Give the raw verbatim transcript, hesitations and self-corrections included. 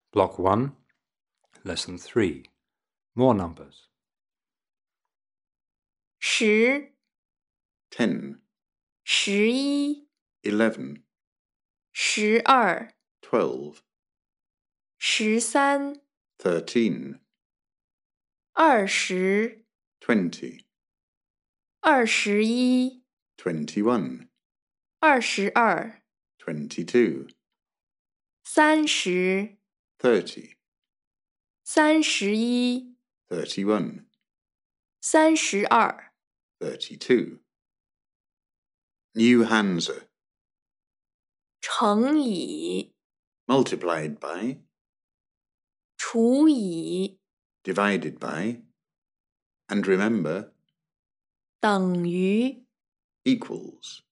Block one, Lesson three. More numbers. 十、 ten, 十一、 eleven, 十二、 twelve, 十三、 thirteen, 二十、 twenty, 二十一、 twenty-one, 二十二、 twenty-two, 三十、 thirty, 三十一、 thirty-one, 三十二、 thirty-two. New Hansa, 乘以、 multiplied by, 除以、 divided by, and remember, 等于 equals.